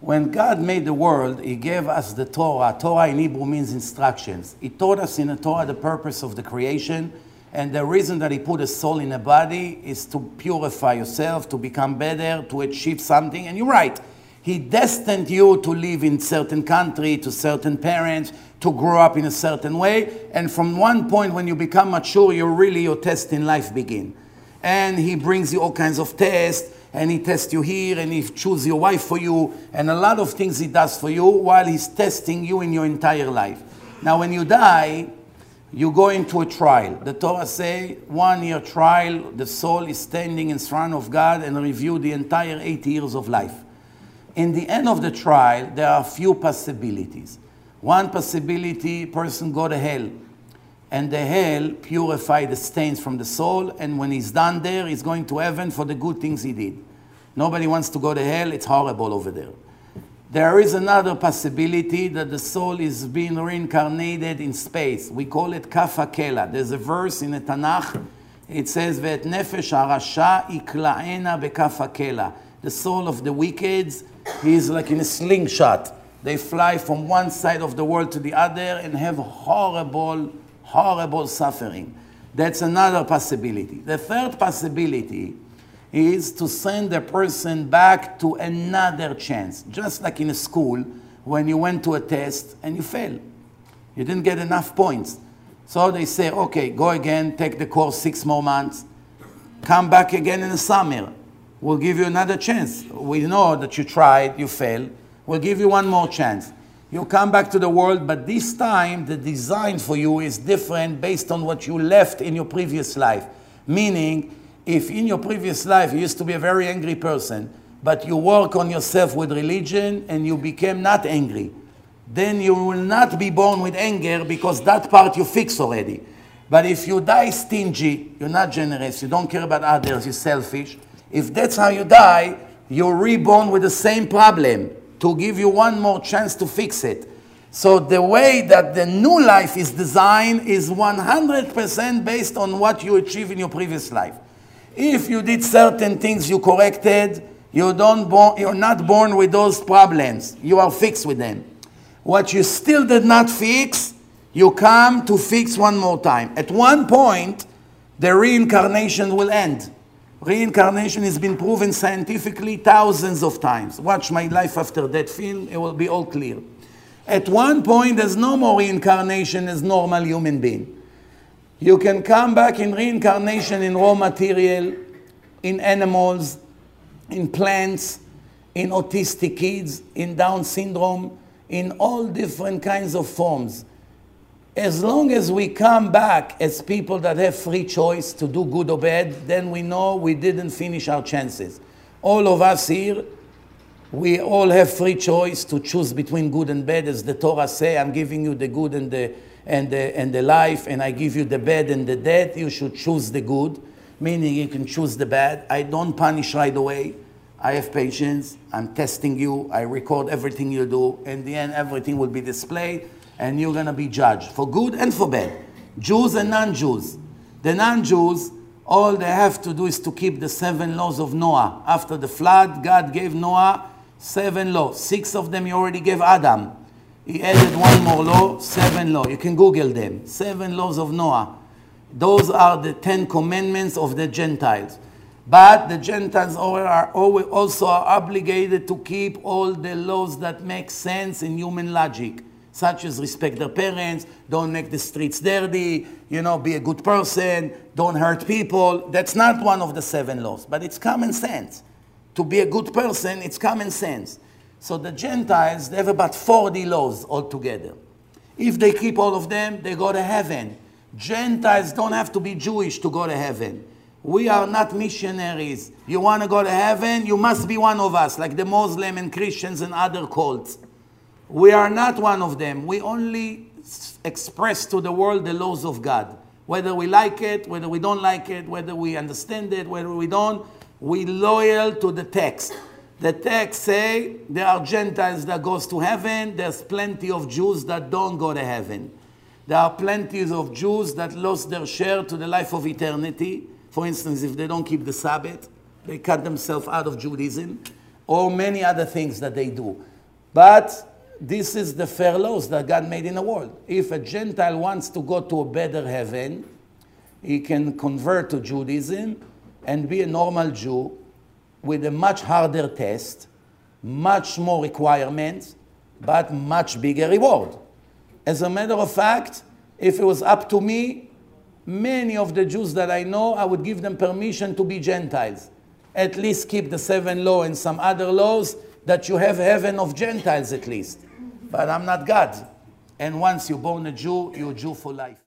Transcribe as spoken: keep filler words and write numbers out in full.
When God made the world, He gave us the Torah. Torah in Hebrew means instructions. He taught us in the Torah the purpose of the creation, and the reason that He put a soul in a body is to purify yourself, to become better, to achieve something. And you're right. He destined you to live in certain country, to certain parents, to grow up in a certain way. And from one point when you become mature, you're really, your test in life begin. And He brings you all kinds of tests, and He tests you here, and He chooses your wife for you, and a lot of things He does for you while He's testing you in your entire life. Now when you die, you go into a trial. The Torah say, one year trial, the soul is standing in front of God and review the entire eight years of life. In the end of the trial, there are a few possibilities. One possibility, person go to hell. And the hell purify the stains from the soul. And when he's done there, he's going to heaven for the good things he did. Nobody wants to go to hell. It's horrible over there. There is another possibility that the soul is being reincarnated in space. We call it Kaf HaKela. There's a verse in the Tanakh. It says, Ve'et nefesh harasha ikla'ena bekaf HaKela. The soul of the wicked, he is like in a slingshot. They fly from one side of the world to the other and have horrible, horrible suffering. That's another possibility. The third possibility is to send the person back to another chance. Just like in a school, when you went to a test and you failed. You didn't get enough points. So they say, okay, go again, take the course six more months, come back again in the summer. We'll give you another chance. We know that you tried, you failed. We'll give you one more chance. You come back to the world, but this time the design for you is different based on what you left in your previous life. Meaning, if in your previous life you used to be a very angry person, but you work on yourself with religion and you became not angry, then you will not be born with anger because that part you fix already. But if you die stingy, you're not generous, you don't care about others, you're selfish, if that's how you die, you're reborn with the same problem to give you one more chance to fix it. So the way that the new life is designed is one hundred percent based on what you achieved in your previous life. If you did certain things you corrected, you don't born, you're not born with those problems. You are fixed with them. What you still did not fix, you come to fix one more time. At one point, the reincarnation will end. Reincarnation has been proven scientifically thousands of times. Watch my Life After Death film, it will be all clear. At one point, there's no more reincarnation as normal human being. You can come back in reincarnation in raw material, in animals, in plants, in autistic kids, in Down syndrome, in all different kinds of forms. As long as we come back as people that have free choice to do good or bad, then we know we didn't finish our chances. All of us here, we all have free choice to choose between good and bad. As the Torah say, I'm giving you the good and the, and the, and the life, and I give you the bad and the death. You should choose the good, meaning you can choose the bad. I don't punish right away. I have patience. I'm testing you. I record everything you do. In the end, everything will be displayed. And you're going to be judged for good and for bad. Jews and non-Jews. The non-Jews, all they have to do is to keep the seven laws of Noah. After the flood, God gave Noah seven laws. Six of them he already gave Adam. He added one more law, seven laws. You can Google them. Seven laws of Noah. Those are the Ten Commandments of the Gentiles. But the Gentiles are also are obligated to keep all the laws that make sense in human logic, such as respect their parents, don't make the streets dirty, you know, be a good person, don't hurt people. That's not one of the seven laws, but it's common sense. To be a good person, it's common sense. So the Gentiles, they have about forty laws altogether. If they keep all of them, they go to heaven. Gentiles don't have to be Jewish to go to heaven. We are not missionaries. You want to go to heaven, you must be one of us, like the Muslim and Christians and other cults. We are not one of them. We only express to the world the laws of God. Whether we like it, whether we don't like it, whether we understand it, whether we don't, we loyal to the text. The text say there are Gentiles that goes to heaven. There's plenty of Jews that don't go to heaven. There are plenty of Jews that lost their share to the life of eternity. For instance, if they don't keep the Sabbath, they cut themselves out of Judaism, or many other things that they do. But this is the fair laws that God made in the world. If a Gentile wants to go to a better heaven, he can convert to Judaism and be a normal Jew with a much harder test, much more requirements, but much bigger reward. As a matter of fact, if it was up to me, many of the Jews that I know, I would give them permission to be Gentiles. At least keep the seven law and some other laws that you have heaven of Gentiles at least. But I'm not God. And once you're born a Jew, you're a Jew for life.